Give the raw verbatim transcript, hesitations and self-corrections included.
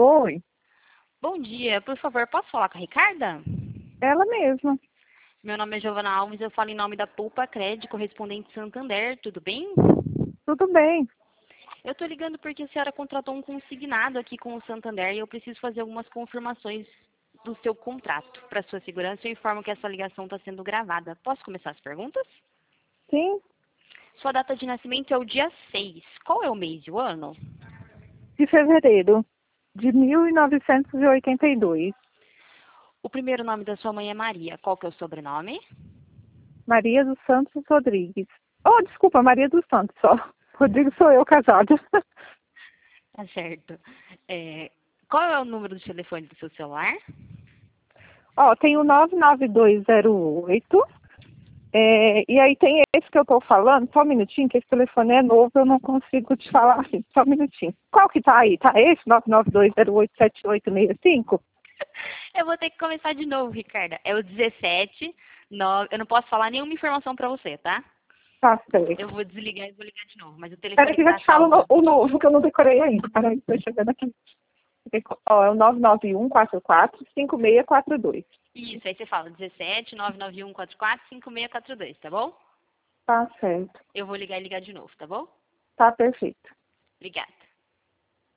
Oi, Bom dia, por favor, posso falar com a Ricarda? ela mesma. Meu nome é Giovana Alves, eu falo em nome da Poupa Crédito, correspondente Santander, tudo bem? Tudo bem. Eu tô ligando porque a senhora contratou um consignado aqui com o Santander e eu preciso fazer algumas confirmações do seu contrato. Para sua segurança, eu informo que essa ligação está sendo gravada. Posso começar as perguntas? Sim, Sua data de nascimento é o dia seis. Qual é o mês e o ano? de fevereiro de mil novecentos e oitenta e dois. O primeiro nome da sua mãe é Maria. Qual que é o sobrenome? Maria dos Santos Rodrigues. Oh, desculpa, Maria dos Santos só. Rodrigues sou eu, casada. Tá certo. É, qual é o número do telefone do seu celular? Ó, tem o nove nove dois zero oito. É, e aí tem esse que eu tô falando. Só um minutinho, que esse telefone é novo, eu não consigo te falar assim. Só um minutinho. Qual que tá aí? Tá esse? nove nove dois zero oito sete oito seis cinco? Eu vou ter que começar de novo, Ricarda. É o dezessete, nove. Eu não posso falar nenhuma informação pra você, tá? Tá certo. Eu vou desligar e vou ligar de novo. Mas o Espera telefone que que eu já tá te falo no- salvo. o novo, que eu não decorei ainda. Peraí, estou chegando aqui. Ó, é o nove nove um quatro quatro cinco seis quatro dois. Isso, aí você fala dezessete, nove nove um quatro quatro, cinco seis quatro dois, tá bom? Tá certo. Eu vou ligar e ligar de novo, tá bom? Tá perfeito. Obrigada.